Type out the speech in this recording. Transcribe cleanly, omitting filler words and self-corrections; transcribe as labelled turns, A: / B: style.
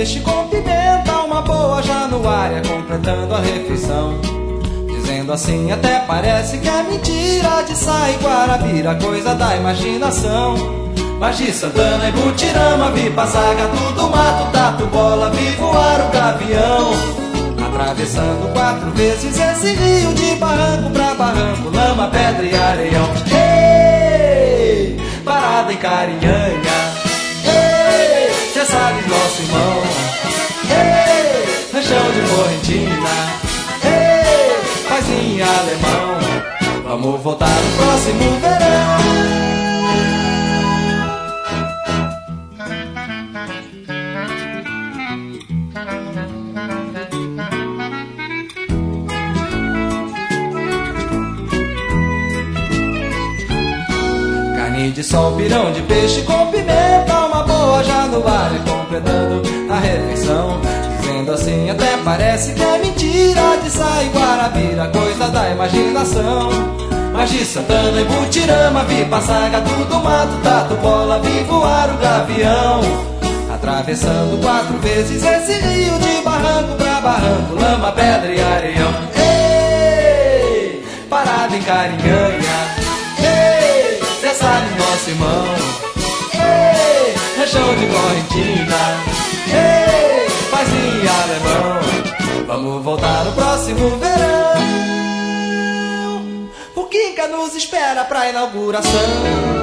A: peixe com pimenta, uma boa januária completando a refeição. Dizendo assim até parece que é mentira, de Saí Guarabira, coisa da imaginação. Mas de Santana e Butirama vi passar gado do mato, tatu bola, vi voar o gavião. Atravessando 4 vezes esse rio, de barranco pra barranco, lama, pedra e areião. Ei, parada em Carinhanha. Ei, cê sabe nosso irmão. Ei, ranchão de correntina. Ei, paizinho alemão. Vamos voltar no próximo verão. De sol, pirão de peixe com pimenta, uma boa januária completando a refeição. Dizendo assim até parece que é mentira, de Saí Guarabira, coisa da imaginação. Mas de Santana e Butirama vi passar gado do mato, tatu bola, vi voar o gavião. Atravessando 4 vezes esse rio, de barranco pra barranco, lama, pedra e areião. Ei, parada em Carinhanha. Cê sabe nosso irmão. Ei, ranchão de correntina. Ei, paizinho alemão. Vamos voltar no próximo verão. O Quinca nos espera pra inauguração.